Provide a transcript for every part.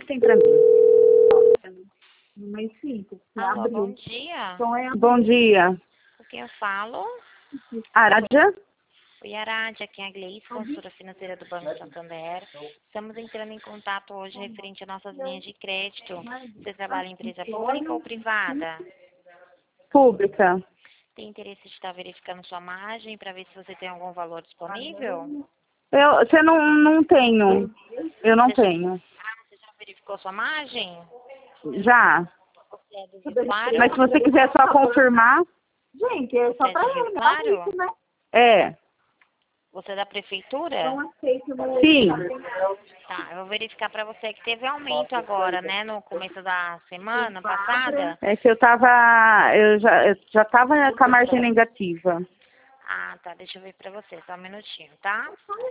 que tem pra mim? Número 5. Alô, bom dia. Bom dia. Com quem eu falo? Aradia? Oi, Aradia, aqui é a Gleice, consultora financeira do Banco Santander. Estamos entrando em contato hoje referente às nossas linhas de crédito. Você trabalha em empresa pública ou privada? Pública. Tem interesse de estar verificando sua margem para ver se você tem algum valor disponível? Você não tenho. Eu não tenho. Você já verificou sua margem? Já. Você é do Rio Claro? Mas se você quiser só confirmar. Gente, é só Você é pra de Rio ele, Claro? né? É. Você é da prefeitura? Não aceito no... Sim. Tá, eu vou verificar para você que teve aumento agora, né, no começo da semana passada. É que eu já tava com a margem negativa. Ah, tá, deixa eu ver para você, só um minutinho, tá?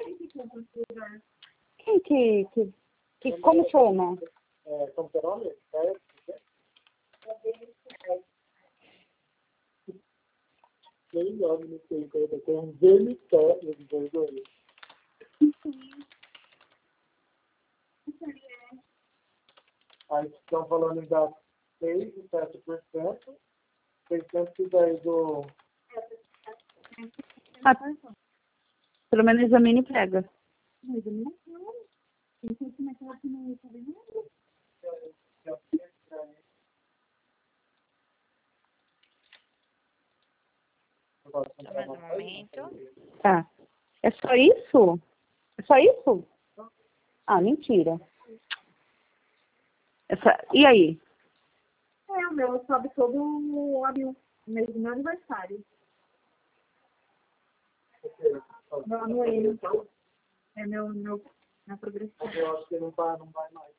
Quem como chama? Aí estão falando em dar 6 e 7%, 610 do... Ah, pelo menos a mini pega. Só mais um momento. Tá. É só isso? É só isso? Ah, mentira. E aí? O meu sobe todo o abril, no mês do meu aniversário. Meu anuênio. É minha progressão. Eu acho que não vai mais.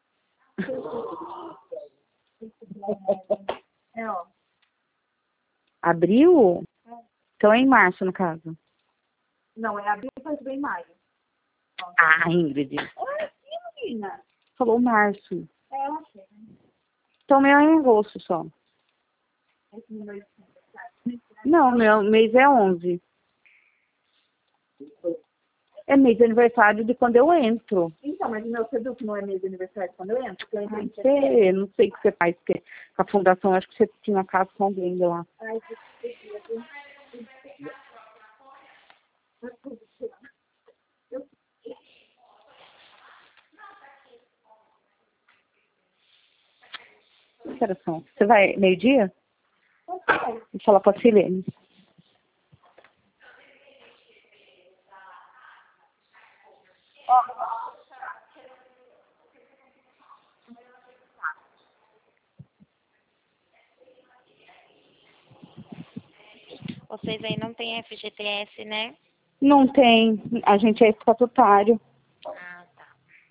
Ó. Abril? Então é em março, no caso. Não, é abril, depois vem maio. Ah, Ingrid. É sim, menina. Falou março. É, eu achei. Então meu é em agosto só. Esse número Não, meu mês é 11. É mês de aniversário de quando eu entro. Então, mas o meu você que não é mês de aniversário quando eu entro? Porque eu entro em Não sei o que você faz, porque com a fundação, acho que você tinha casa com alguém de lá. Ai, Que horas são? Você vai meio-dia? Vou falar com a Silene. Vocês aí não têm FGTS, né? Não tem. A gente é estatutário. Ah, tá.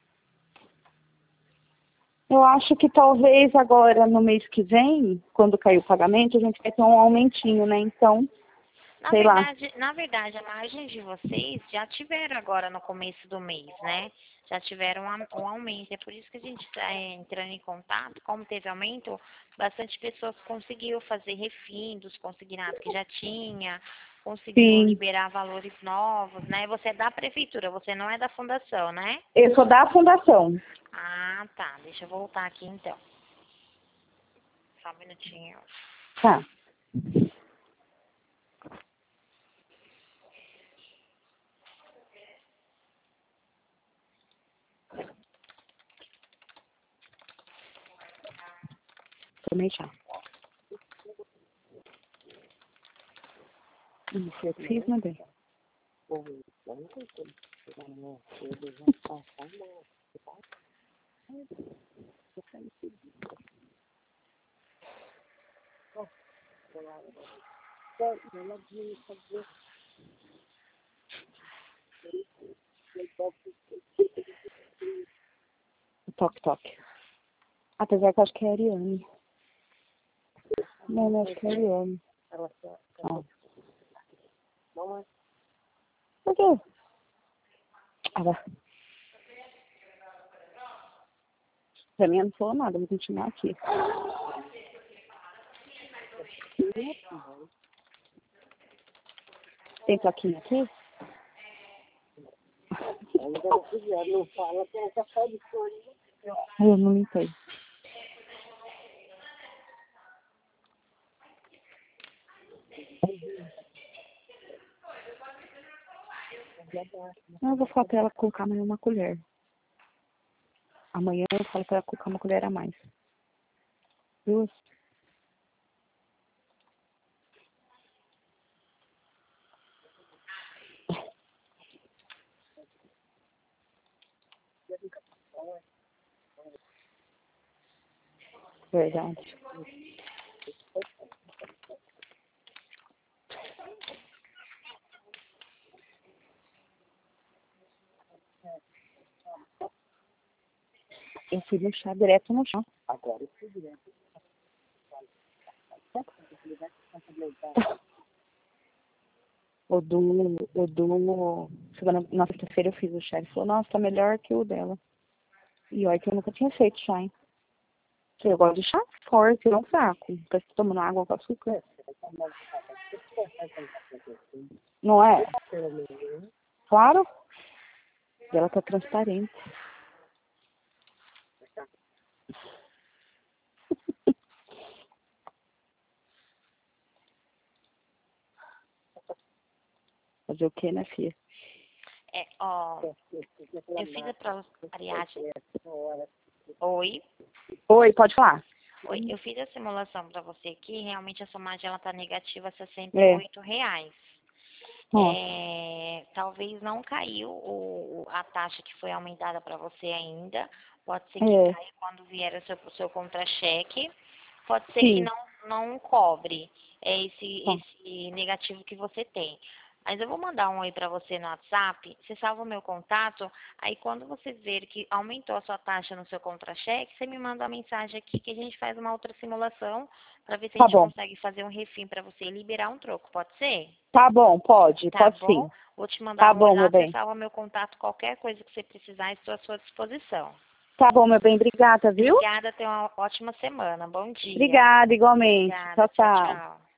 Eu acho que talvez agora, no mês que vem, quando cair o pagamento, a gente vai ter um aumentinho, né? Então, sei lá. Na verdade, a margem de vocês já tiveram agora no começo do mês, né? Já tiveram um aumento. É por isso que a gente está entrando em contato. Como teve aumento, bastante pessoas conseguiram fazer refindos, consignados que já tinha, conseguiram Sim. liberar valores novos, né? Você é da prefeitura, você não é da fundação, né? Eu sou da fundação. Ah, tá. Deixa eu voltar aqui então. Só um minutinho. Tá. Tomei chá. Isso eu fiz, né, bem? Toque, toque. Apesar que eu acho que é a Ariane. Não, acho que é a Ariane. Ó. Por quê? Ah, vai. Pra mim não falou nada, vou continuar aqui. Tem plaquinha aqui? Ainda não fala que é café de folha. Eu não limpei. Não, eu vou falar pra ela colocar amanhã uma colher. Amanhã eu falo pra ela colocar uma colher a mais. Duas. Verdade. Eu fui no chá direto no chão. Agora eu fui direto. Na sexta-feira eu fiz o chá. Ele falou, nossa, tá melhor que o dela. E olha que eu nunca tinha feito chá, hein? Eu gosto de chá forte, não fraco. Parece que tomando água com açúcar. Não é? Claro. E ela tá transparente. Fazer o quê, né, filha? Eu fiz a prova Ariadne. Oi? Oi, pode falar. Oi, eu fiz a simulação para você aqui, realmente a sua margem ela tá negativa a R$ 68. Talvez não caiu a taxa que foi aumentada para você ainda. Pode ser que caia quando vier o seu contra-cheque. Pode ser que não cobre esse negativo que você tem. Mas eu vou mandar um oi para você no WhatsApp, você salva o meu contato, aí quando você ver que aumentou a sua taxa no seu contra-cheque, você me manda uma mensagem aqui que a gente faz uma outra simulação para ver se a gente consegue fazer um refim para você e liberar um troco, pode ser? Tá bom, pode, pode sim. Vou te mandar Tá bom, lá, meu bem. você salva meu contato, qualquer coisa que você precisar, estou à sua disposição. Tá bom, meu bem, obrigada, viu? Obrigada, tenha uma ótima semana, bom dia. Obrigada, igualmente. Obrigada, Tchau, tchau. tchau.